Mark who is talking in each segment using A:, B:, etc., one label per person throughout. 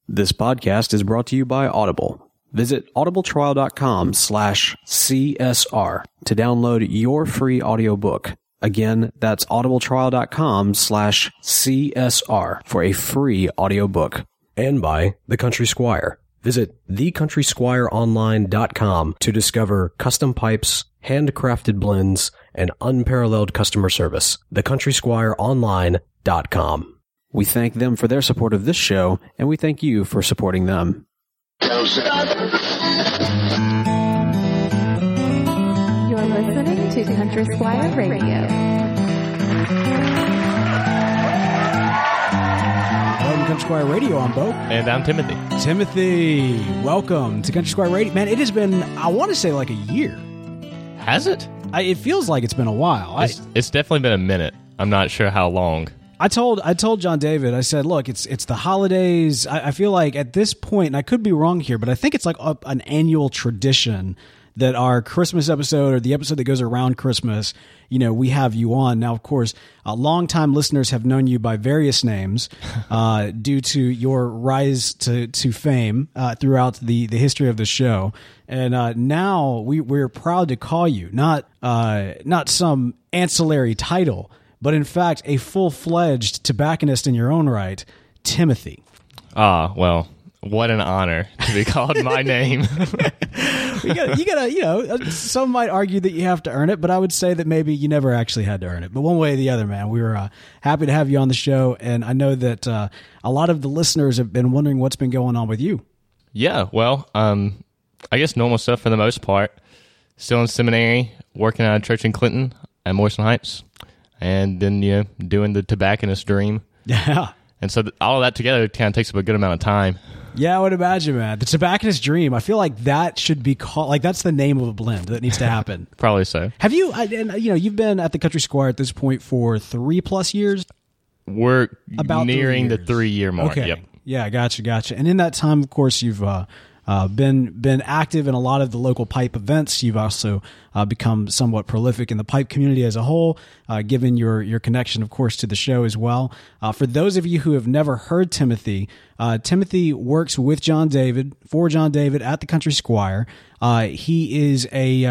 A: This podcast is brought to you by Audible. Visit audibletrial.com/CSR to download your free audiobook. Again, that's audibletrial.com/CSR for a free audiobook.
B: And by The Country Squire. Visit thecountrysquireonline.com to discover custom pipes, handcrafted blends, and unparalleled customer service. thecountrysquireonline.com.
A: We thank them for their support of this show, and we thank you for supporting them.
C: You're listening to Country Squire Radio.
D: Welcome to Country Squire Radio. I'm Bo.
E: And I'm Timothy.
D: Timothy, welcome to Country Squire Radio. Man, it has been, I want to say, like a year.
E: Has it?
D: It feels like it's been a while.
E: It's definitely been a minute. I'm not sure how long.
D: I told John David, I said, look, it's the holidays. I feel like at this point, and I could be wrong here, but I think it's like an annual tradition that our Christmas episode, or the episode that goes around Christmas, we have you on. Now, of course, longtime listeners have known you by various names due to your rise to fame throughout the history of the show. And now we're proud to call you, not some ancillary title, but in fact, a full-fledged tobacconist in your own right, Timothy.
E: Well, what an honor to be called my name.
D: You gotta, some might argue that you have to earn it, but I would say that maybe you never actually had to earn it. But one way or the other, man, we were happy to have you on the show, and I know that a lot of the listeners have been wondering what's been going on with you. Yeah,
E: well, I guess normal stuff for the most part. Still in seminary, working at a church in Clinton at Morrison Heights. And then, doing the tobacconist dream.
D: Yeah.
E: And so all of that together kind of takes up a good amount of time.
D: Yeah, I would imagine, man. The tobacconist dream, I feel like that should be called, like that's the name of a blend that needs to happen.
E: Probably so.
D: Have you, you've been at the Country Squire at this point for 3+ years?
E: We're
D: about
E: nearing the 3-year mark.
D: Okay.
E: Yep.
D: Yeah, gotcha. And in that time, of course, you've been active in a lot of the local pipe events. You've also become somewhat prolific in the pipe community as a whole, given your connection, of course, to the show as well. For those of you who have never heard Timothy, Timothy works with John David, for John David at the Country Squire. He is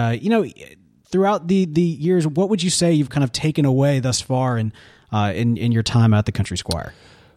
D: throughout the years, what would you say you've kind of taken away thus far in your time at the Country Squire?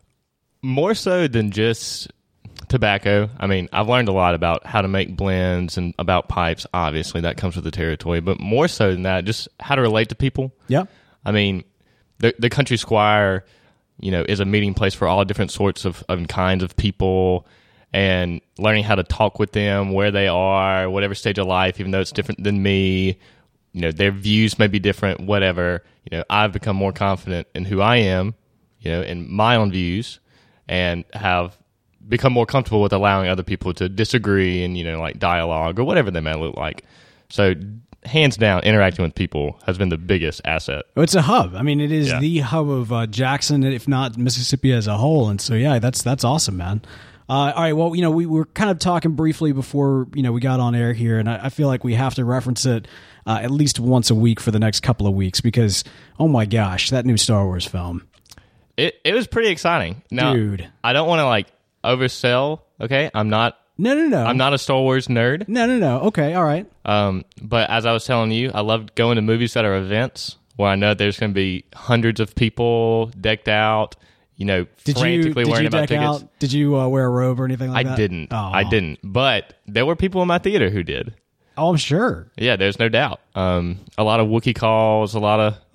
E: More so than just tobacco. I mean, I've learned a lot about how to make blends and about pipes. Obviously, that comes with the territory. But more so than that, just how to relate to people.
D: Yeah.
E: I mean, the Country Squire, is a meeting place for all different sorts of kinds of people, and learning how to talk with them, where they are, whatever stage of life, even though it's different than me. Their views may be different, whatever. I've become more confident in who I am, in my own views, and have become more comfortable with allowing other people to disagree and, like dialogue or whatever they may look like. So hands down, interacting with people has been the biggest asset.
D: It's a hub. I mean, it is the hub of Jackson, if not Mississippi as a whole. And so, yeah, that's awesome, man. All right. Well, we were kind of talking briefly before, we got on air here, and I feel like we have to reference it at least once a week for the next couple of weeks because, oh my gosh, that new Star Wars film.
E: It was pretty exciting. Now,
D: dude,
E: I don't want to oversell. Okay, I'm not.
D: No.
E: I'm not a Star Wars nerd.
D: No. Okay, all right.
E: But as I was telling you, I love going to movies that are events where I know there's going to be hundreds of people decked out. Frantically worrying about tickets.
D: Did you wear a robe or anything like that?
E: I didn't.
D: Oh.
E: I didn't. But there were people in my theater who did.
D: Oh, I'm sure.
E: Yeah, there's no doubt. A lot of Wookiee calls, a lot of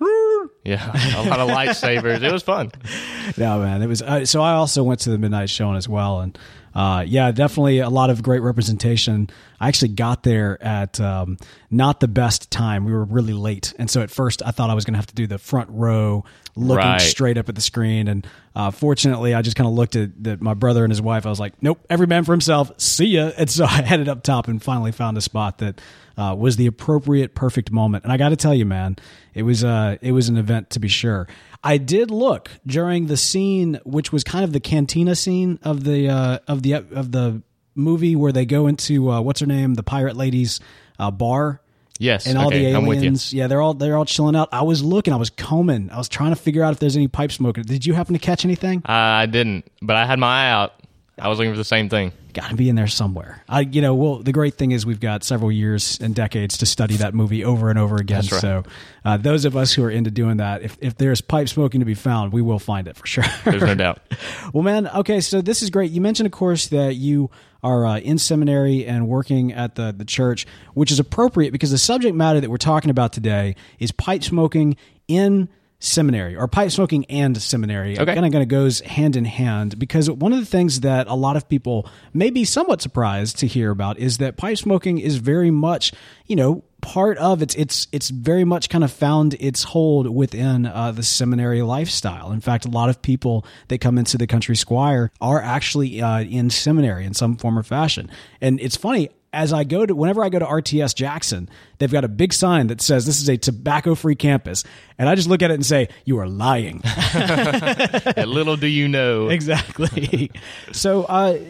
E: lightsabers. It was fun.
D: No, man, it was. So I also went to the midnight showing as well, and definitely a lot of great representation. I actually got there at not the best time. We were really late, and so at first I thought I was going to have to do the front row, looking straight up at the screen. And fortunately, I just kind of looked at my brother and his wife. I was like, nope, every man for himself. See ya. And so I headed up top and finally found a spot that was the appropriate, perfect moment. And I got to tell you, man, it was an event to be sure. I did look during the scene, which was kind of the cantina scene of the movie where they go into what's her name, the pirate lady's bar.
E: Yes,
D: and all the aliens.
E: I'm with you.
D: Yeah, they're all chilling out. I was looking, I was combing, I was trying to figure out if there's any pipe smoke. Did you happen to catch anything?
E: I didn't, but I had my eye out. I was looking for the same thing.
D: Got to be in there somewhere. The great thing is we've got several years and decades to study that movie over and over again.
E: That's right.
D: So those of us who are into doing that, if there's pipe smoking to be found, we will find it for sure.
E: There's no doubt.
D: Well, man, okay, so this is great. You mentioned, of course, that you are in seminary and working at the church, which is appropriate because the subject matter that we're talking about today is pipe smoking in seminary, or pipe smoking and seminary.
E: Okay.
D: Kind of goes hand in hand, because one of the things that a lot of people may be somewhat surprised to hear about is that pipe smoking is very much, part of it's very much kind of found its hold within the seminary lifestyle. In fact, a lot of people that come into the country squire are actually in seminary in some form or fashion. And it's funny, whenever I go to RTS Jackson, they've got a big sign that says this is a tobacco-free campus. And I just look at it and say, you are lying.
E: Little do you know.
D: Exactly. So,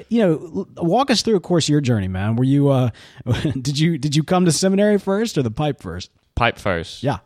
D: walk us through, of course, your journey, man. Were you, did you come to seminary first or the pipe first?
E: Pipe first.
D: Yeah.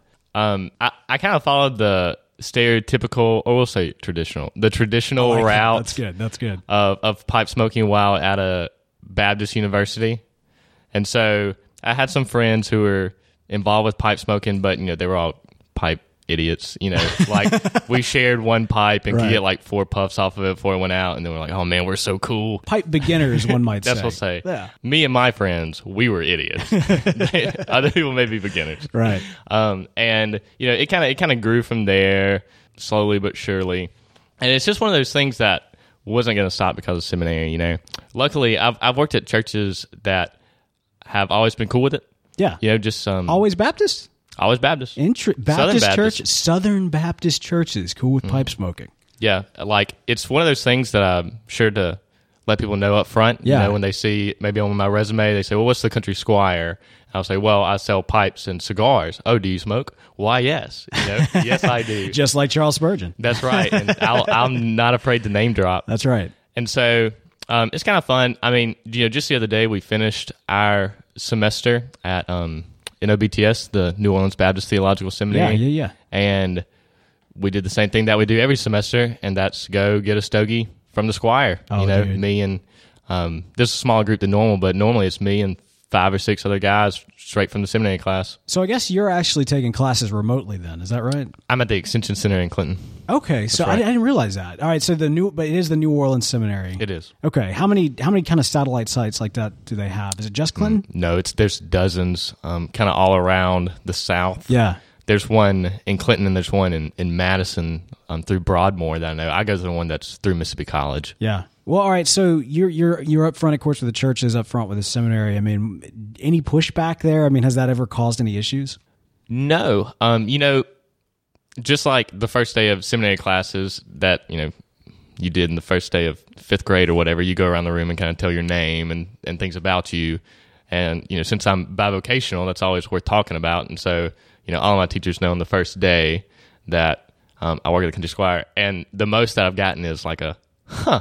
E: I kind of followed the stereotypical, or we'll say traditional route.
D: That's good.
E: Of pipe smoking while at a Baptist university. And so I had some friends who were involved with pipe smoking, but they were all pipe idiots. Like we shared one pipe and could get like 4 puffs off of it before it went out, and then we're like, "Oh man, we're so cool."
D: Pipe beginners, one might say.
E: That's what I'll say.
D: Yeah.
E: Me and my friends, we were idiots. Other people may be beginners,
D: right?
E: And it kind of grew from there, slowly but surely. And it's just one of those things that wasn't going to stop because of seminary. Luckily, I've worked at churches that have always been cool with it.
D: Yeah.
E: Just
D: always Baptist?
E: Always Baptist.
D: Southern Baptist churches cool with pipe smoking.
E: Yeah, like it's one of those things that I'm sure to let people know up front.
D: Yeah.
E: When they see maybe on my resume, they say, "Well, what's the country squire?" I'll say, "Well, I sell pipes and cigars." "Oh, do you smoke?" "Why, yes." Yes, I do.
D: Just like Charles Spurgeon.
E: That's right. And I'm not afraid to name drop.
D: That's right.
E: And so it's kind of fun. I mean, just the other day we finished our semester at NOBTS, the New Orleans Baptist Theological Seminary.
D: Yeah.
E: And we did the same thing that we do every semester, and that's go get a stogie from the squire.
D: Dude.
E: Me and this is a smaller group than normal, but normally it's me and 5 or 6 other guys straight from the seminary class.
D: So I guess you're actually taking classes remotely then, is that right?
E: I'm at the Extension Center in Clinton.
D: Okay, so
E: right.
D: I didn't realize that. All right, so but it is the New Orleans Seminary.
E: It is.
D: Okay, how many kind of satellite sites like that do they have? Is it just Clinton?
E: No, there's dozens, kind of all around the South.
D: Yeah.
E: There's one in Clinton, and there's one in Madison through Broadmoor that I know. I go to the one that's through Mississippi College.
D: Yeah. Well, all right. So you're up front, of course, with the churches, up front with the seminary. I mean, any pushback there? I mean, has that ever caused any issues?
E: No. Just like the first day of seminary classes that you did in the first day of 5th grade or whatever, you go around the room and kind of tell your name and things about you. And since I'm bivocational, that's always worth talking about. And so all my teachers know on the first day that I work at the country squire, and the most that I've gotten is like a huh.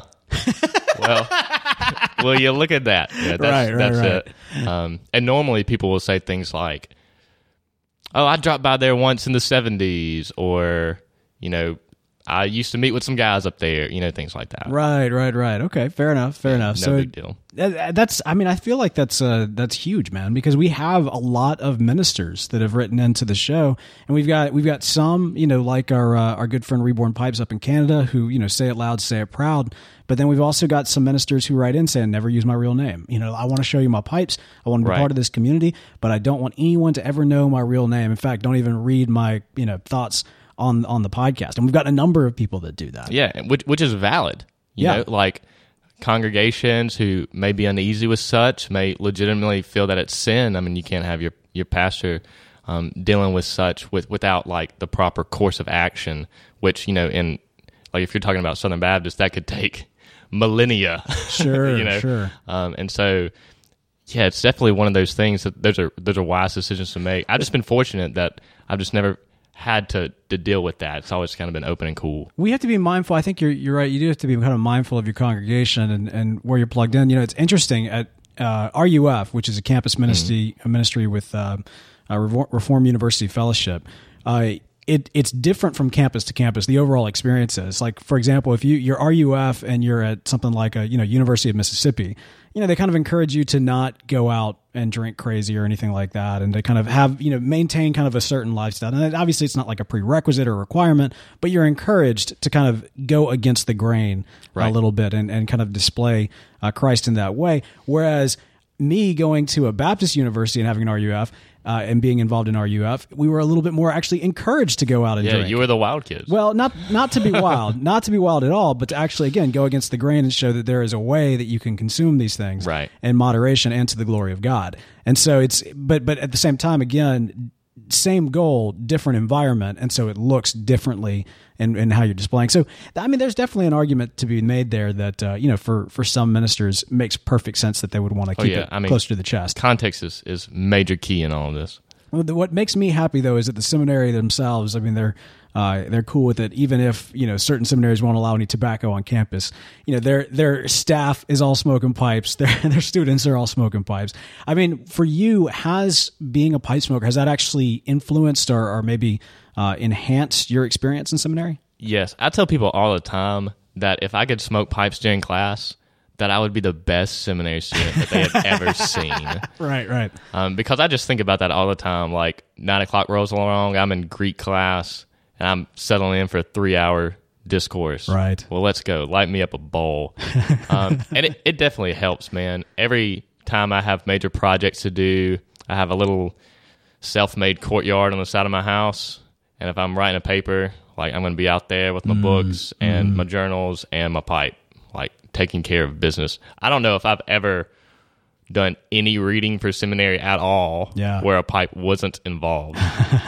E: Well, you look at that. That's it. And normally people will say things like, "Oh, I dropped by there once in the 70s," or, "I used to meet with some guys up there," things like that.
D: Right. Okay, fair enough.
E: No
D: So
E: big deal.
D: I feel like that's huge, man, because we have a lot of ministers that have written into the show, and we've got some, like our good friend Reborn Pipes up in Canada, who say it loud, say it proud. But then we've also got some ministers who write in saying, "Never use my real name. I want to show you my pipes. I want to be part of this community, but I don't want anyone to ever know my real name. In fact, don't even read my thoughts on the podcast." And we've got a number of people that do that.
E: Yeah, which is valid. You know, like congregations who may be uneasy with such may legitimately feel that it's sin. I mean, you can't have your pastor dealing with such without like the proper course of action, which in like if you're talking about Southern Baptist, that could take millennia.
D: Sure, sure.
E: And so, yeah, it's definitely one of those things that those are wise decisions to make. I've just been fortunate that I've just never had to deal with that. It's always kind of been open and cool.
D: We have to be mindful. I think you're right. You do have to be kind of mindful of your congregation and where you're plugged in. It's interesting at RUF, which is a campus ministry, a ministry with Reform University Fellowship. it's different from campus to campus. The overall experience is like, for example, if you're RUF and you're at something like a University of Mississippi, they kind of encourage you to not go out and drink crazy or anything like that, and to kind of have maintain kind of a certain lifestyle. And obviously, it's not like a prerequisite or requirement, but you're encouraged to kind of go against the grain a little bit and kind of display Christ in that way. Whereas me going to a Baptist university and having an RUF. And being involved in RUF, we were a little bit more actually encouraged to go out and drink.
E: Yeah, you were the wild kids.
D: Well, not to be wild, not to be wild at all, but to actually, again, go against the grain and show that there is a way that you can consume these things in moderation and to the glory of God. And so but at the same time, again, same goal, different environment, and so it looks differently in how you're displaying. So, I mean, there's definitely an argument to be made there that, for some ministers, it makes perfect sense that they would want to keep it closer to the chest.
E: Context is major key in all of this.
D: Well, what makes me happy, though, is that the seminary themselves, I mean, they're cool with it, even if, certain seminaries won't allow any tobacco on campus. Their staff is all smoking pipes. Their students are all smoking pipes. I mean, for you, has being a pipe smoker, has that actually influenced or maybe enhanced your experience in seminary?
E: Yes. I tell people all the time that if I could smoke pipes during class, that I would be the best seminary student that they had ever seen.
D: Right.
E: Because I just think about that all the time. Like 9 o'clock rolls along, I'm in Greek class, and I'm settling in for a 3-hour discourse.
D: Right.
E: Well, let's go. Light me up a bowl. And it definitely helps, man. Every time I have major projects to do, I have a little self-made courtyard on the side of my house. And if I'm writing a paper, like I'm going to be out there with my books and my journals and my pipe, like taking care of business. I don't know if I've ever done any reading for seminary at all where a pipe wasn't involved.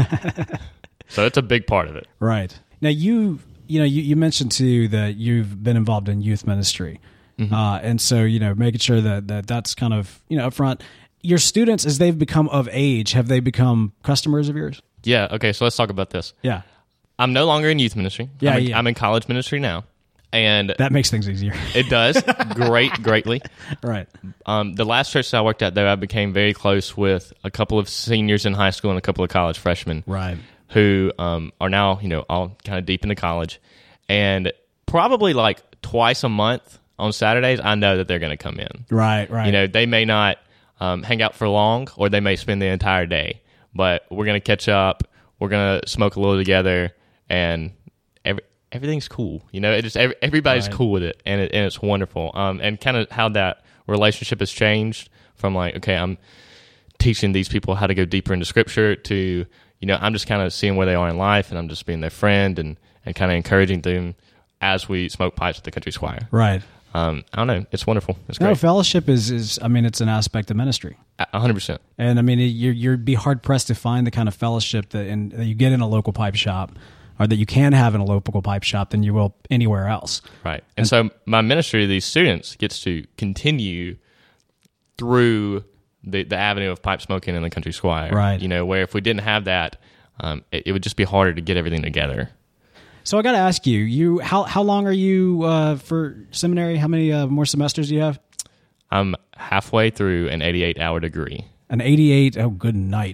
E: So it's a big part of it.
D: Right. Now, you mentioned, too, that you've been involved in youth ministry. And so, making sure that's kind of, up front. Your students, as they've become of age, have they become customers of yours?
E: Yeah. Okay. So let's talk about this.
D: Yeah.
E: I'm no longer in youth ministry.
D: Yeah,
E: I'm in college ministry now. And
D: that makes things easier.
E: It does. Greatly.
D: Right.
E: The last church that I worked at, though, I became very close with a couple of seniors in high school and a couple of college freshmen.
D: Right.
E: Who are now, all kind of deep into college. And probably like twice a month on Saturdays, I know that they're going to come in.
D: Right.
E: They may not hang out for long, or they may spend the entire day. But we're going to catch up. We're going to smoke a little together, and everything's cool. Everybody's cool with it, and it's wonderful. And kind of how that relationship has changed from like, okay, I'm teaching these people how to go deeper into Scripture to, I'm just kind of seeing where they are in life, and I'm just being their friend and kind of encouraging them as we smoke pipes at the Country Squire.
D: Right.
E: I don't know. It's wonderful. It's great.
D: No, fellowship is I mean, it's an aspect of ministry.
E: 100%.
D: And I mean, you'd be hard pressed to find the kind of fellowship that you get in a local pipe shop, or that you can have in a local pipe shop, than you will anywhere else.
E: Right. And so my ministry to these students gets to continue through the avenue of pipe smoking in the Country Squire.
D: Right.
E: Where if we didn't have that, it would just be harder to get everything together.
D: So I got to ask you, how long are you for seminary? How many more semesters do you have?
E: I'm halfway through an 88-hour degree.
D: An 88? Oh, good night.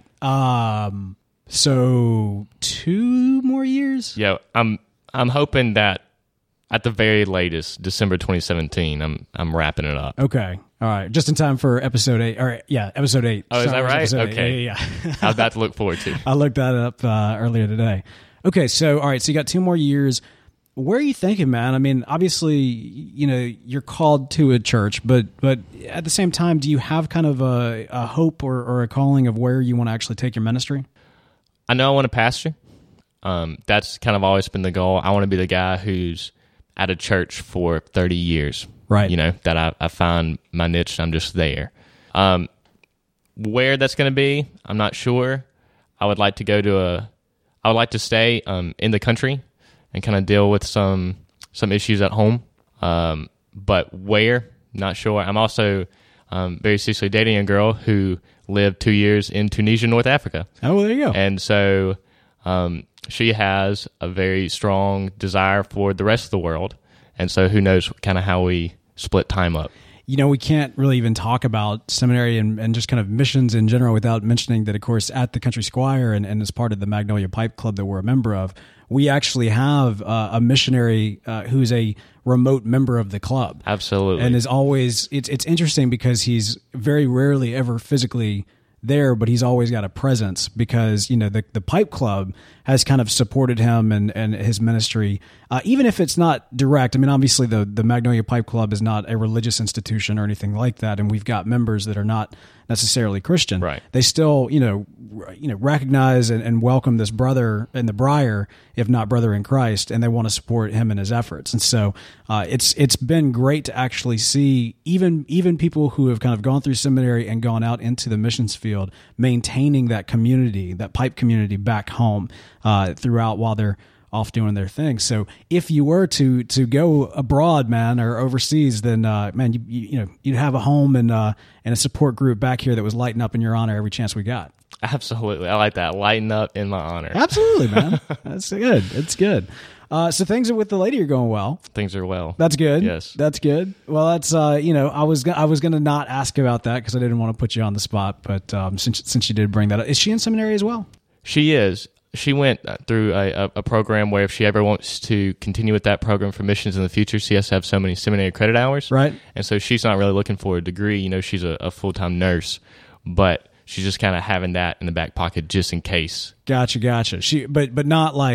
D: So 2 more years?
E: Yeah, I'm hoping that at the very latest, December 2017, I'm wrapping it up.
D: Okay. All right. Just in time for episode 8. All right. Yeah, episode 8.
E: Oh, is that right? Okay.
D: Yeah.
E: I have that to look forward to.
D: I looked that up earlier today. Okay. So, all right. So you got 2 more years. Where are you thinking, man? I mean, obviously, you're called to a church, but at the same time, do you have kind of a hope or a calling of where you want to actually take your ministry?
E: I know I want to pastor. That's kind of always been the goal. I want to be the guy who's at a church for 30 years.
D: Right.
E: That I find my niche and I'm just there. Where that's going to be, I'm not sure. I would like to stay in the country and kind of deal with some issues at home. But where, not sure. I'm also very seriously dating a girl who lived 2 years in Tunisia, North Africa.
D: Oh, well, there you go.
E: And so she has a very strong desire for the rest of the world. And so who knows kind of how we split time up.
D: we can't really even talk about seminary and just kind of missions in general without mentioning that, of course, at the Country Squire and as part of the Magnolia Pipe Club that we're a member of, we actually have a missionary who's a remote member of the club.
E: Absolutely.
D: And is always, it's interesting because he's very rarely ever physically there, but he's always got a presence because, the Pipe Club has kind of supported him and his ministry, even if it's not direct. I mean, obviously the Magnolia Pipe Club is not a religious institution or anything like that, and we've got members that are not necessarily Christian.
E: Right.
D: They still, recognize and welcome this brother in the Briar, if not brother in Christ, and they want to support him in his efforts. And so it's been great to actually see even people who have kind of gone through seminary and gone out into the missions field, maintaining that community, that pipe community back home throughout while they're off doing their thing. So if you were to go abroad, man, or overseas, then you'd have a home and a support group back here that was lighting up in your honor every chance we got.
E: Absolutely. I like that. Lighten up in my honor.
D: Absolutely, man. That's good. It's good. So things with the lady are going well.
E: Things are well.
D: That's good.
E: Yes.
D: That's good. Well, that's I was going to not ask about that because I didn't want to put you on the spot, but since you did bring that up, is she in seminary as well?
E: She is. She went through a program where if she ever wants to continue with that program for missions in the future, she has to have so many seminary credit hours.
D: Right.
E: And so she's not really looking for a degree. She's a full-time nurse, but she's just kind of having that in the back pocket just in case.
D: Gotcha. She, but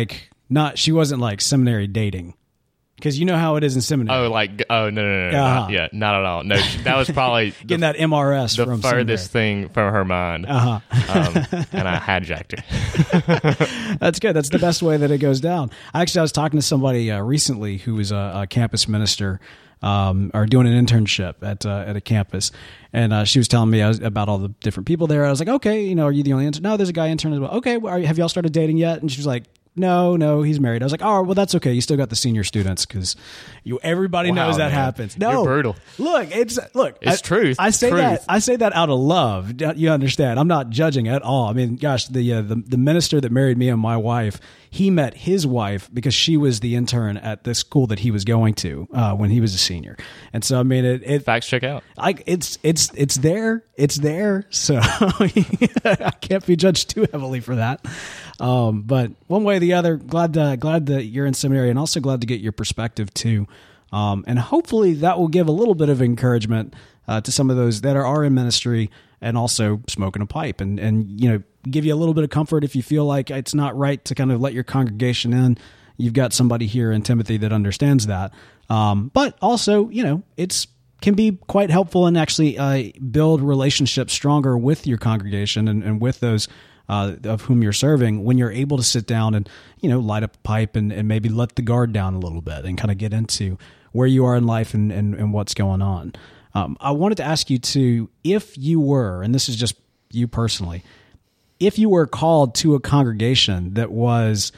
D: she wasn't like seminary dating. Because you know how it is in seminary.
E: No, yeah, not at all. No, that was probably
D: getting that MRS
E: the
D: from
E: furthest
D: seminary
E: thing from her mind. And I hijacked her.
D: That's good. That's the best way that it goes down. I was talking to somebody recently who was a campus minister, or doing an internship at a campus, and she was telling me about all the different people there. I was like, okay, are you the only intern? No, there's a guy intern as well. Okay, have y'all started dating yet? And she was like, No, he's married. I was like, oh, well, that's okay. You still got the senior students because everybody knows that happens. No,
E: you're brutal.
D: It's
E: truth.
D: I say
E: truth.
D: I say that out of love. You understand? I'm not judging at all. I mean, gosh, the minister that married me and my wife, he met his wife because she was the intern at the school that he was going to when he was a senior. And so, I mean, it
E: facts check out.
D: It's there. It's there. So I can't be judged too heavily for that. But one way or the other, glad that you're in seminary, and also glad to get your perspective too. And hopefully that will give a little bit of encouragement to some of those that are in ministry and also smoking a pipe, and give you a little bit of comfort if you feel like it's not right to kind of let your congregation in. You've got somebody here in Timothy that understands that. But also, it's can be quite helpful and actually build relationships stronger with your congregation and with those of whom you're serving when you're able to sit down and, light up a pipe and maybe let the guard down a little bit and kind of get into where you are in life and what's going on. I wanted to ask you too, if you were, and this is just you personally, if you were called to a congregation that was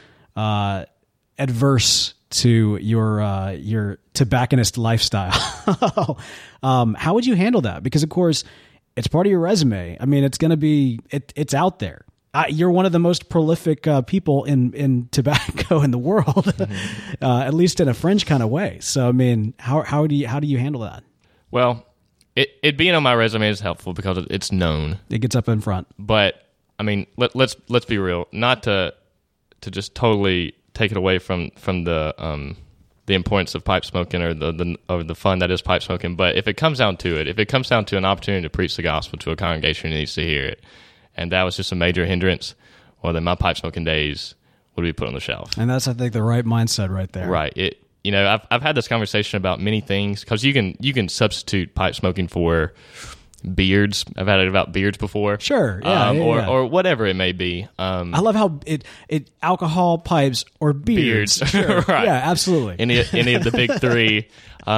D: adverse to your tobacconist lifestyle, how would you handle that? Because of course, it's part of your resume. I mean, it's going to be it's out there. You're one of the most prolific people in tobacco in the world, at least in a fringe kind of way. So, I mean, how do you handle that?
E: Well, it being on my resume is helpful because it's known.
D: It gets up in front.
E: But I mean, let's be real. Not to just totally take it away from the importance of pipe smoking or the fun that is pipe smoking. But if it comes down to it, if it comes down to an opportunity to preach the gospel to a congregation who needs to hear it, and that was just a major hindrance, well, then my pipe smoking days would be put on the shelf.
D: And that's, I think, the right mindset right there.
E: Right. I've had this conversation about many things because you can substitute pipe smoking for beards. I've had it about beards before.
D: Sure. Yeah.
E: Or whatever it may be.
D: I love how it alcohol, pipes, or beards. Sure.
E: Right.
D: Yeah, absolutely.
E: Any of the big three.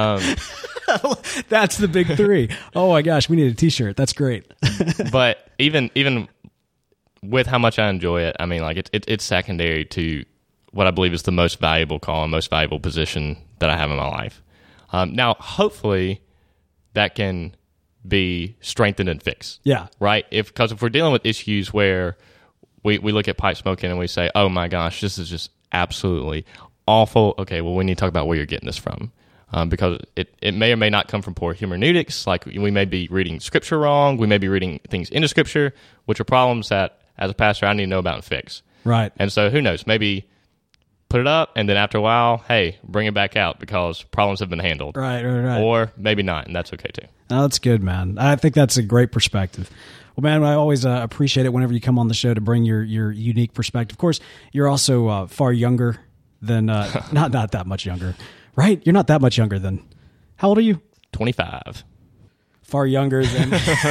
D: That's the big three. Oh my gosh, we need a t-shirt. That's great.
E: But even with how much I enjoy it, I mean, like it's secondary to what I believe is the most valuable call and most valuable position that I have in my life. Now, hopefully, that can be strengthened and fixed.
D: Yeah.
E: Right? Because if we're dealing with issues where we look at pipe smoking and we say, oh my gosh, this is just absolutely awful. Okay, well, we need to talk about where you're getting this from. because it may or may not come from poor hermeneutics. Like we may be reading Scripture wrong. We may be reading things into Scripture, which are problems that, as a pastor, I need to know about and fix.
D: Right.
E: And so who knows? Maybe put it up, and then after a while, hey, bring it back out because problems have been handled.
D: Right.
E: Or maybe not, and that's okay too.
D: No, that's good, man. I think that's a great perspective. Well, man, I always appreciate it whenever you come on the show to bring your unique perspective. Of course, you're also far younger than, not that much younger, right? You're not that much younger than, how old are you?
E: 25.
D: Far younger than,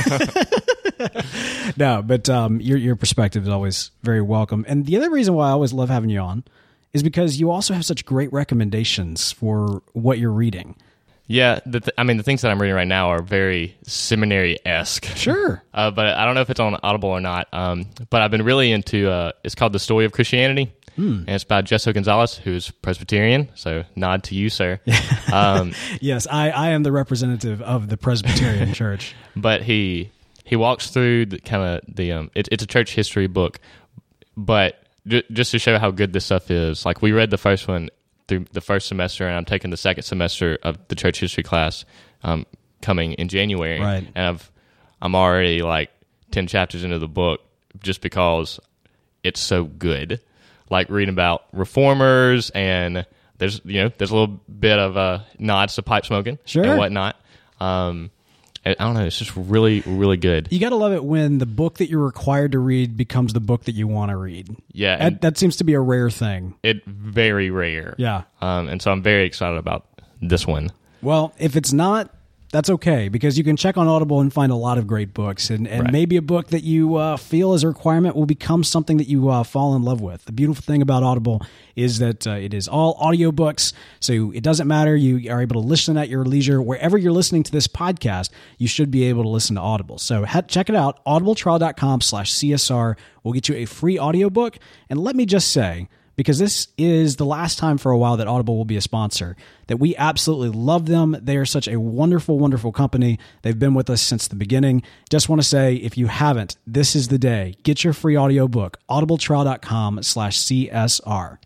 D: no, but your perspective is always very welcome. And the other reason why I always love having you on is because you also have such great recommendations for what you're reading.
E: Yeah, the things that I'm reading right now are very seminary-esque.
D: Sure.
E: But I don't know if it's on Audible or not. But I've been really into, it's called The Story of Christianity. And it's by Jesse Gonzalez, who's Presbyterian. So nod to you, sir.
D: Yes, I am the representative of the Presbyterian Church.
E: But he walks through it's a church history book. But just to show how good this stuff is, like we read the first one through the first semester, and I'm taking the second semester of the church history class coming in January.
D: Right.
E: And I'm already like 10 chapters into the book just because it's so good. Like reading about reformers, and there's a little bit of nods to pipe smoking and whatnot. I don't know. It's just really, really good.
D: You got to love it when the book that you're required to read becomes the book that you want to read.
E: Yeah.
D: That seems to be a rare thing.
E: Very rare.
D: Yeah.
E: And so I'm very excited about this one.
D: Well, if it's not, that's okay, because you can check on Audible and find a lot of great books. And
E: Right.
D: maybe a book that you feel is a requirement will become something that you fall in love with. The beautiful thing about Audible is that it is all audiobooks, so it doesn't matter. You are able to listen at your leisure. Wherever you're listening to this podcast, you should be able to listen to Audible. So check it out, audibletrial.com/CSR. We'll get you a free audiobook. And let me just say, because this is the last time for a while that Audible will be a sponsor, that we absolutely love them. They are such a wonderful, wonderful company. They've been with us since the beginning. Just want to say, if you haven't, this is the day. Get your free audiobook, audibletrial.com/CSR.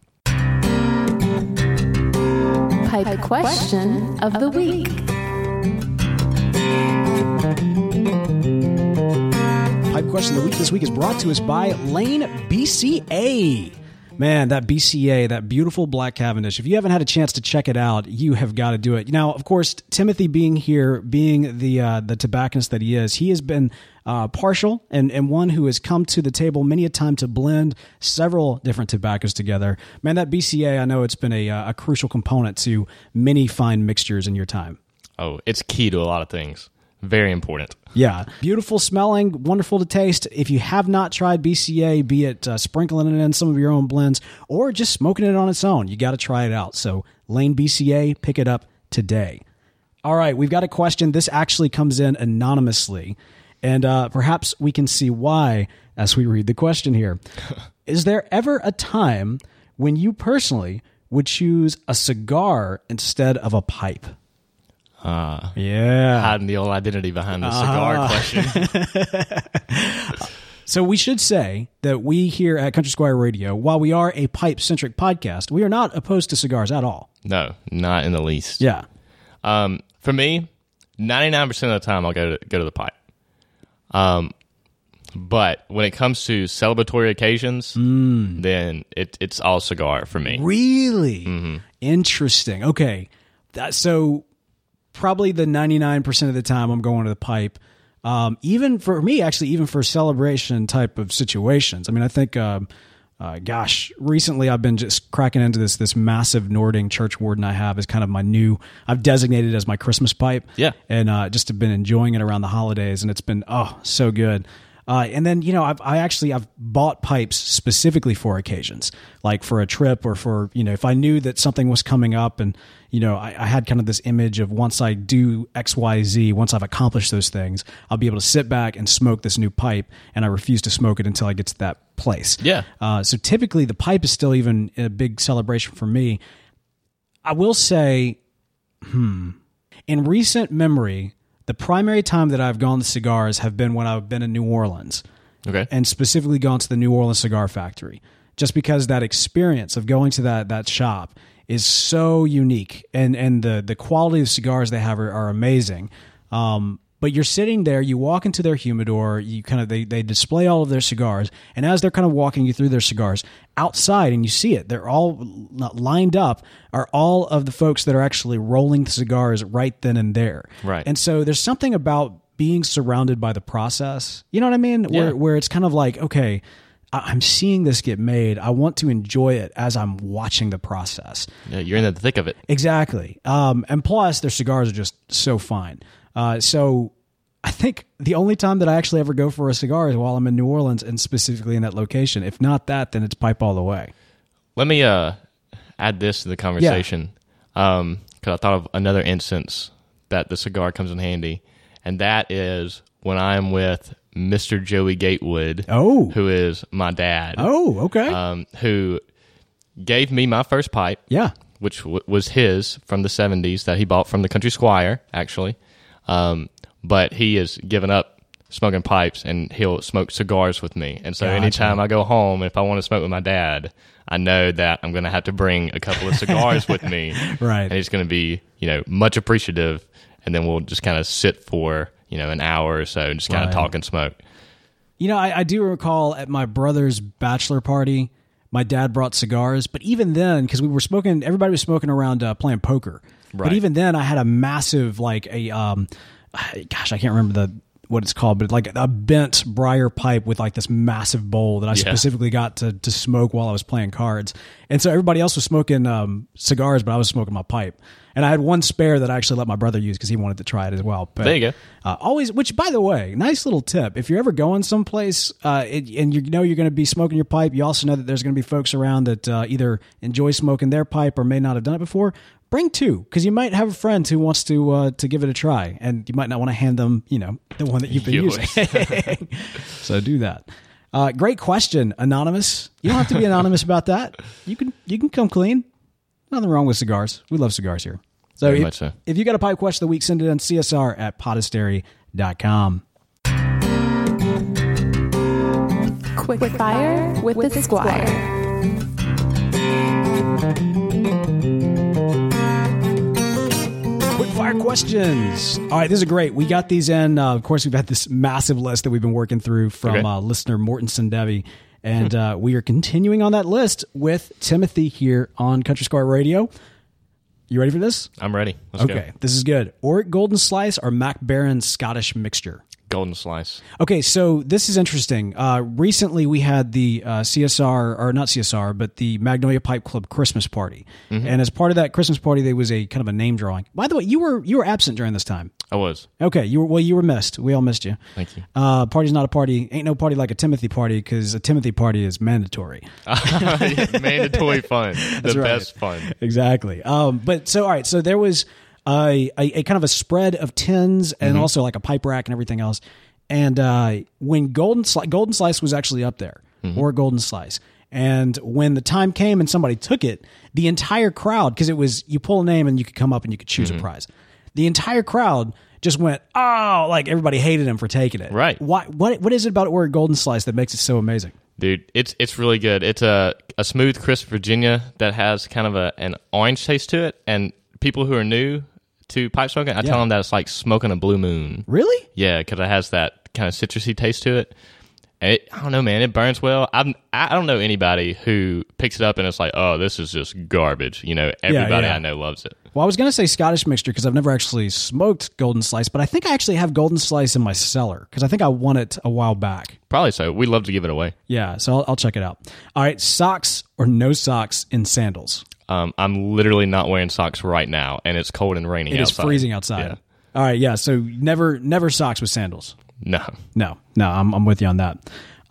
C: Pipe question of the week.
D: Pipe question of the week this week is brought to us by Lane BCA. Man, that BCA, that beautiful Black Cavendish. If you haven't had a chance to check it out, you have got to do it. Now, of course, Timothy being here, being the tobacconist that he is, he has been partial and one who has come to the table many a time to blend several different tobaccos together. Man, that BCA, I know it's been a crucial component to many fine mixtures in your time.
E: Oh, it's key to a lot of things. Very important.
D: Yeah. Beautiful smelling, wonderful to taste. If you have not tried BCA, be it sprinkling it in some of your own blends or just smoking it on its own, you got to try it out. So Lane BCA, pick it up today. All right. We've got a question. This actually comes in anonymously, and perhaps we can see why as we read the question here. Is there ever a time when you personally would choose a cigar instead of a pipe? Yeah.
E: Hiding the old identity behind the cigar question.
D: So we should say that we here at Country Squire Radio, while we are a pipe-centric podcast, we are not opposed to cigars at all.
E: No, not in the least.
D: Yeah.
E: For me, 99% of the time I'll go to the pipe. But when it comes to celebratory occasions, then it's all cigar for me.
D: Really?
E: Mm-hmm.
D: Interesting. Okay. So probably the 99% of the time I'm going to the pipe. Even for me, actually, even for celebration type of situations. I mean, I think, recently I've been just cracking into this massive Nording Church Warden I have as kind of my I've designated as my Christmas pipe.
E: Yeah.
D: And just have been enjoying it around the holidays, and it's been, so good. And then, I've bought pipes specifically for occasions, like for a trip or for, if I knew that something was coming up and, I had kind of this image of once I do X, Y, Z, once I've accomplished those things, I'll be able to sit back and smoke this new pipe, and I refuse to smoke it until I get to that place.
E: Yeah.
D: So typically the pipe is still even a big celebration for me. I will say, in recent memory, the primary time that I've gone to cigars have been when I've been in New Orleans.
E: Okay.
D: And specifically gone to the New Orleans Cigar Factory. Just because that experience of going to that shop is so unique, and the quality of cigars they have are amazing. But you're sitting there, you walk into their humidor, they display all of their cigars, and as they're kind of walking you through their cigars, outside, and you see it, they're all lined up, are all of the folks that are actually rolling the cigars right then and there.
E: Right.
D: And so there's something about being surrounded by the process, you know what I mean?
E: Yeah.
D: Where it's kind of like, okay, I'm seeing this get made. I want to enjoy it as I'm watching the process.
E: Yeah, you're in the thick of it.
D: Exactly. And plus, their cigars are just so fine. So I think the only time that I actually ever go for a cigar is while I'm in New Orleans, and specifically in that location. If not that, then it's pipe all the way.
E: Let me add this to the conversation, because I thought of another instance that the cigar comes in handy, and that is when I'm with Mr. Joey Gatewood, who is my dad.
D: Oh, okay.
E: Who gave me my first pipe, which was his from the 70s that he bought from the Country Squire, actually. But he has given up smoking pipes, and he'll smoke cigars with me. And so anytime I go home, if I want to smoke with my dad, I know that I'm going to have to bring a couple of cigars with me.
D: Right.
E: And he's going to be, much appreciative. And then we'll just kind of sit for, an hour or so and just kind of talk and smoke.
D: I do recall at my brother's bachelor party, my dad brought cigars, but even then, because we were smoking, everybody was smoking around playing poker.
E: Right.
D: But even then, I had a massive, I can't remember what it's called, but like a bent briar pipe with like this massive bowl that I specifically got to smoke while I was playing cards. And so everybody else was smoking cigars, but I was smoking my pipe. And I had one spare that I actually let my brother use because he wanted to try it as well. But,
E: there you go.
D: Always, which by the way, nice little tip. If you're ever going someplace and you're going to be smoking your pipe, you also know that there's going to be folks around that either enjoy smoking their pipe or may not have done it before. Bring two, because you might have a friend who wants to give it a try, and you might not want to hand them, the one that you've been using. So do that. Great question, Anonymous. You don't have to be anonymous about that. You can come clean. Nothing wrong with cigars. We love cigars here. So
E: Very much so.
D: If you got a pipe question of the week, send it in csr@podastery.com.
C: Quick fire with the Squire.
D: Fire questions. All right, this is great. We got these in. Of course, we've had this massive list that we've been working through from listener Morton Sendevi, and we are continuing on that list with Timothy here on Country Squire Radio. You ready for this?
E: I'm ready. Let's go.
D: This is good. Oric Golden Slice or Mac Baren Scottish Mixture?
E: Golden Slice.
D: Okay, so this is interesting. Recently, we had the CSR, or not CSR, but the Magnolia Pipe Club Christmas party, and as part of that Christmas party, there was a kind of a name drawing. By the way, you were absent during this time.
E: I was.
D: Okay, you were missed. We all missed you.
E: Thank you.
D: Party's not a party. Ain't no party like a Timothy party, because a Timothy party is mandatory.
E: Mandatory fun.
D: That's
E: the
D: right.
E: best fun.
D: Exactly. But so all right, so there was a kind of a spread of tins and also like a pipe rack and everything else. And when Golden Slice was actually up there, or Golden Slice, and when the time came and somebody took it, the entire crowd, because it was, you pull a name and you could come up and you could choose a prize. The entire crowd just went, oh, like everybody hated him for taking it.
E: Right.
D: What is it about Oric Golden Slice that makes it so amazing?
E: Dude, it's really good. It's a smooth, crisp Virginia that has kind of an orange taste to it, and people who are new to pipe smoking, I tell them that it's like smoking a Blue Moon.
D: Really?
E: Yeah, because it has that kind of citrusy taste to it. And I don't know, man. It burns well. I don't know anybody who picks it up and it's like, oh, this is just garbage. Everybody I know loves it.
D: Well, I was going to say Scottish Mixture because I've never actually smoked Golden Slice, but I think I actually have Golden Slice in my cellar because I think I won it a while back.
E: Probably so. We'd love to give it away.
D: Yeah, so I'll check it out. All right, socks or no socks in sandals?
E: I'm literally not wearing socks right now, and it's cold and raining outside.
D: It is freezing outside.
E: Yeah.
D: All right, yeah, so never socks with sandals.
E: No,
D: I'm with you on that.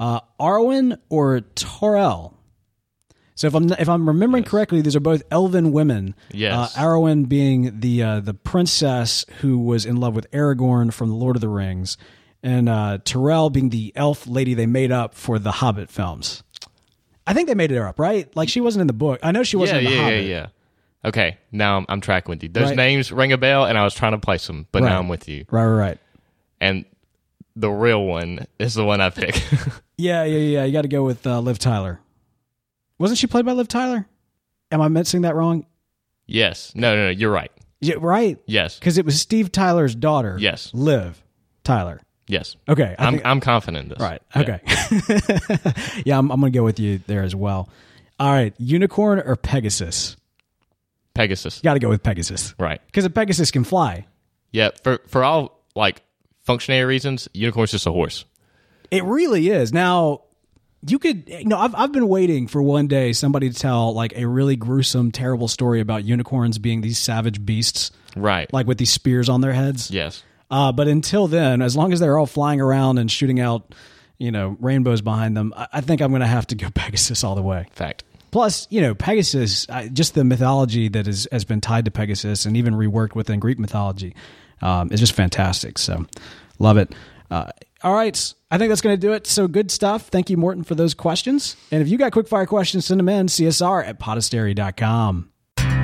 D: Arwen or Torel? So if I'm remembering correctly, these are both elven women.
E: Yes.
D: Arwen being the princess who was in love with Aragorn from the Lord of the Rings, and Torel being the elf lady they made up for the Hobbit films. I think they made her up, right? Like she wasn't in the book. I know she wasn't in the Hobbit.
E: Yeah. Okay, now I'm tracking with you. Those names ring a bell, and I was trying to place them, but now I'm with you.
D: Right.
E: And the real one is the one I pick.
D: Yeah. You got to go with Liv Tyler. Wasn't she played by Liv Tyler? Am I missing that wrong?
E: Yes. No. You're right.
D: Yeah, right?
E: Yes.
D: Because it was Steve Tyler's daughter.
E: Yes.
D: Liv Tyler.
E: Yes.
D: Okay.
E: I'm confident in this.
D: Right.
E: Yeah.
D: Okay. Yeah, I'm going to go with you there as well. All right. Unicorn or Pegasus?
E: Pegasus.
D: Got to go with Pegasus.
E: Right.
D: Because a Pegasus can fly.
E: Yeah. For all like functionary reasons, unicorn's just a horse.
D: It really is. Now, I've been waiting for one day somebody to tell like a really gruesome, terrible story about unicorns being these savage beasts.
E: Right.
D: Like with these spears on their heads.
E: Yes.
D: But until then, as long as they're all flying around and shooting out, rainbows behind them, I think I'm going to have to go Pegasus all the way.
E: Fact.
D: Plus, Pegasus, just the mythology that has been tied to Pegasus and even reworked within Greek mythology is just fantastic. So, love it. All right. I think that's going to do it. So good stuff. Thank you, Morton, for those questions. And if you got quick fire questions, send them in, csr@podastery.com.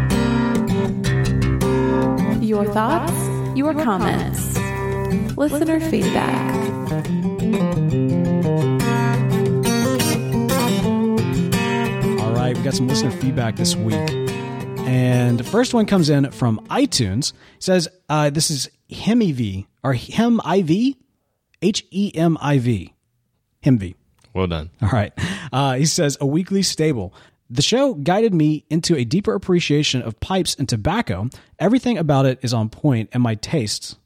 C: Your thoughts, your comments, listener feedback.
D: All right. We got some listener feedback this week. And the first one comes in from iTunes. It says, this is HemIV, or HemIV? HEMIV. HemV.
E: Well done.
D: All right. He says, a weekly stable. The show guided me into a deeper appreciation of pipes and tobacco. Everything about it is on point to my tastes.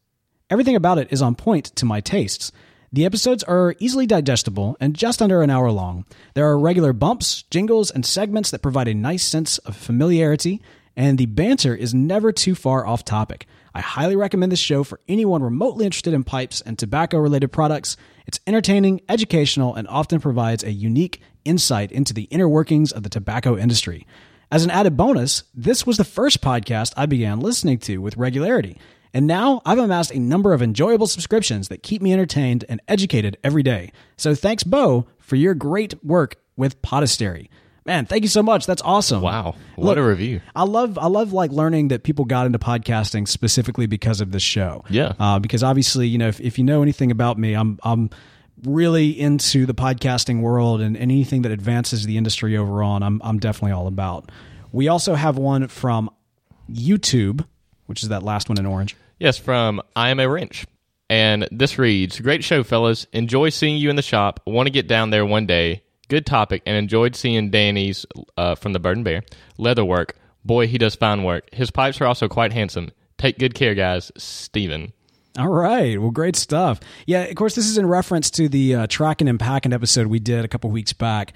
D: The episodes are easily digestible and just under an hour long. There are regular bumps, jingles, and segments that provide a nice sense of familiarity, and the banter is never too far off topic. I highly recommend this show for anyone remotely interested in pipes and tobacco-related products. It's entertaining, educational, and often provides a unique insight into the inner workings of the tobacco industry. As an added bonus, this was the first podcast I began listening to with regularity, and now I've amassed a number of enjoyable subscriptions that keep me entertained and educated every day. So thanks, Bo, for your great work with Podastery. Man, thank you so much. That's awesome.
E: Wow. What a review.
D: I love like learning that people got into podcasting specifically because of this show.
E: Yeah.
D: Because obviously, if you know anything about me, I'm really into the podcasting world and anything that advances the industry overall. And I'm definitely all about. We also have one from YouTube, which is that last one in orange.
E: Yes, from I Am a Wrench. And this reads, great show, fellas. Enjoy seeing you in the shop. Want to get down there one day. Good topic, and enjoyed seeing Danny's from the Bird and Bear leatherwork. Boy, he does fine work. His pipes are also quite handsome. Take good care, guys. Steven.
D: All right. Well, great stuff. Yeah, of course, this is in reference to the tracking and packing episode we did a couple weeks back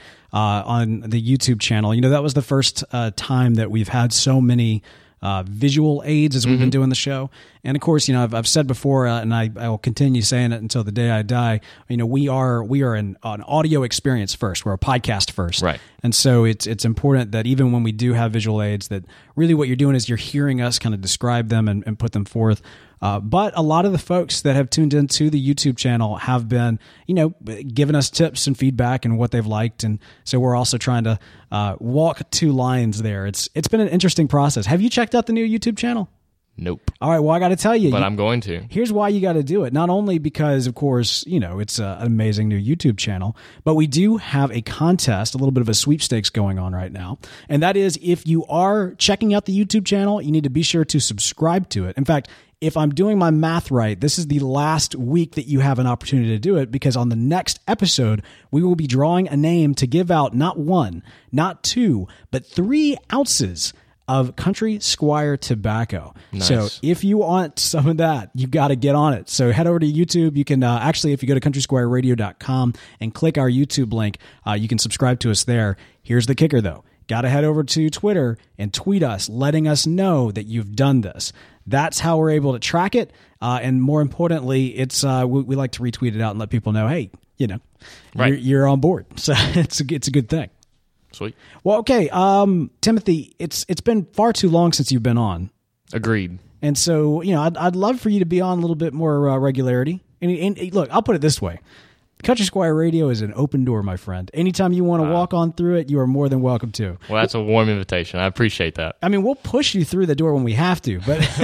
D: on the YouTube channel. That was the first time that we've had so many visual aids as we've been doing the show. And of course, I've said before, and I will continue saying it until the day I die. We are an audio experience first. We're a podcast first,
E: right?
D: And so it's important that even when we do have visual aids, that really what you're doing is you're hearing us kind of describe them and put them forth. But a lot of the folks that have tuned into the YouTube channel have been, giving us tips and feedback and what they've liked. And so we're also trying to walk two lines there. It's been an interesting process. Have you checked out the new YouTube channel?
E: Nope.
D: All right. Well, I got to tell you.
E: But I'm going to.
D: Here's why you got to do it. Not only because, of course, it's an amazing new YouTube channel, but we do have a contest, a little bit of a sweepstakes going on right now. And that is, if you are checking out the YouTube channel, you need to be sure to subscribe to it. In fact, if I'm doing my math right, this is the last week that you have an opportunity to do it, because on the next episode, we will be drawing a name to give out not 1, not 2, but 3 ounces of Country Squire tobacco.
E: Nice.
D: So if you want some of that, you got to get on it. So head over to YouTube. You can actually, if you go to countrysquireradio.com and click our YouTube link, you can subscribe to us there. Here's the kicker, though. Got to head over to Twitter and tweet us, letting us know that you've done this. That's how we're able to track it. And more importantly, it's we like to retweet it out and let people know, hey,
E: right.
D: you're on board. So it's a good thing.
E: Sweet.
D: Well, okay, Timothy, it's been far too long since you've been on.
E: Agreed.
D: And so, I'd love for you to be on a little bit more regularity. And look, I'll put it this way. Country Squire Radio is an open door, my friend. Anytime you want to walk on through it, you are more than welcome to.
E: Well, that's a warm invitation. I appreciate that.
D: I mean, we'll push you through the door when we have to,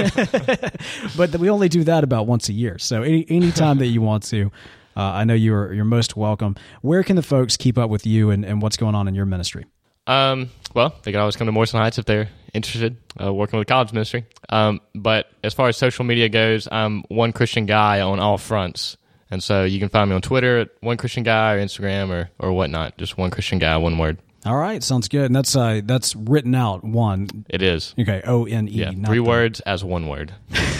D: but but we only do that about once a year. So any time that you want to, I know you're most welcome. Where can the folks keep up with you and what's going on in your ministry?
E: Well, they can always come to Morrison Heights if they're interested, working with college ministry. But as far as social media goes, I'm One Christian Guy on all fronts. And so you can find me on Twitter at One Christian Guy, or Instagram, or whatnot. Just One Christian Guy, one word.
D: All right, sounds good. And that's written out one.
E: It is.
D: Okay, ONE.
E: Yeah, 3 words as 1 word.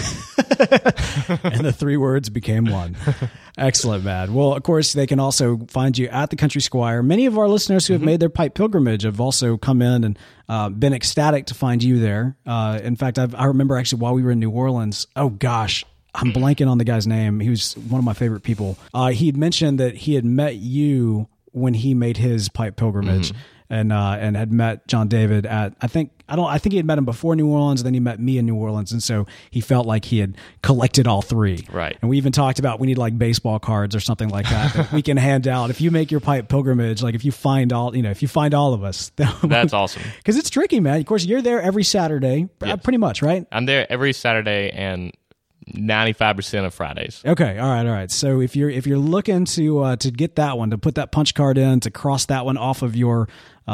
D: And the 3 words became 1. Excellent, man. Well, of course, they can also find you at the Country Squire. Many of our listeners who have made their pipe pilgrimage have also come in and been ecstatic to find you there. In fact, I remember actually while we were in New Orleans, oh gosh, I'm blanking on the guy's name. He was one of my favorite people. He had mentioned that he had met you when he made his pipe pilgrimage. And had met John David at I think he had met him before New Orleans, and then he met me in New Orleans, and so he felt like he had collected all 3.
E: Right.
D: And we even talked about we need like baseball cards or something like that we can hand out if you make your pipe pilgrimage. Like if you find all of us,
E: that's awesome.
D: Because it's tricky, man. Of course, you're there every Saturday, pretty much, right?
E: I'm there every Saturday and 95% of Fridays.
D: Okay, all right. So if you're looking to get that one, to put that punch card in, to cross that one off of your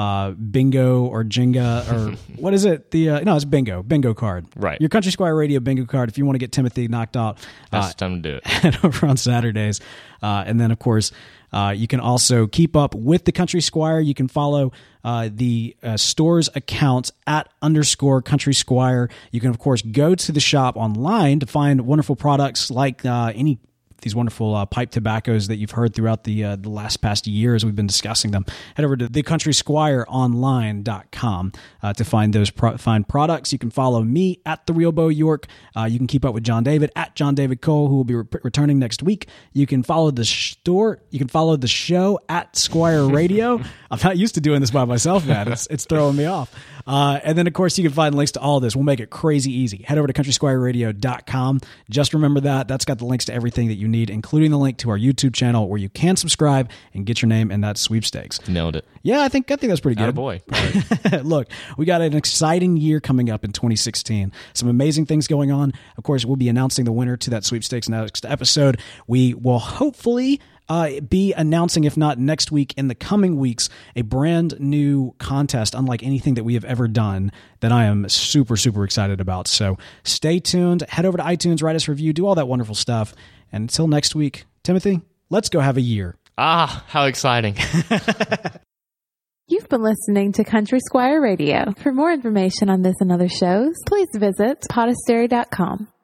D: bingo or Jenga or what is it? It's bingo card.
E: Right.
D: Your Country Squire Radio bingo card. If you want to get Timothy knocked out,
E: that's the time to do it.
D: Head over on Saturdays, and then of course you can also keep up with the Country Squire. You can follow the store's accounts at _Country Squire. You can of course go to the shop online to find wonderful products like any these wonderful pipe tobaccos that you've heard throughout the last past year as we've been discussing them. Head over to thecountrysquireonline.com to find those find products. You can follow me at The Real Bo York. You can keep up with John David at John David Cole, who will be returning next week. You can follow the store. You can follow the show at Squire Radio. I'm not used to doing this by myself, man. It's throwing me off. And then, of course, you can find links to all this. We'll make it crazy easy. Head over to countrysquireradio.com. Just remember that. That's got the links to everything that you need, including the link to our YouTube channel where you can subscribe and get your name in that sweepstakes.
E: Nailed it.
D: Yeah, I think that's pretty good.
E: Attaboy.
D: Look, we got an exciting year coming up in 2016. Some amazing things going on. Of course, we'll be announcing the winner to that sweepstakes next episode. We will hopefully be announcing, if not next week, in the coming weeks, a brand new contest unlike anything that we have ever done that I am super, super excited about. So stay tuned. Head over to iTunes, write us a review, do all that wonderful stuff. And until next week, Timothy, let's go have a year.
E: Ah, how exciting.
C: You've been listening to Country Squire Radio. For more information on this and other shows, please visit podastery.com.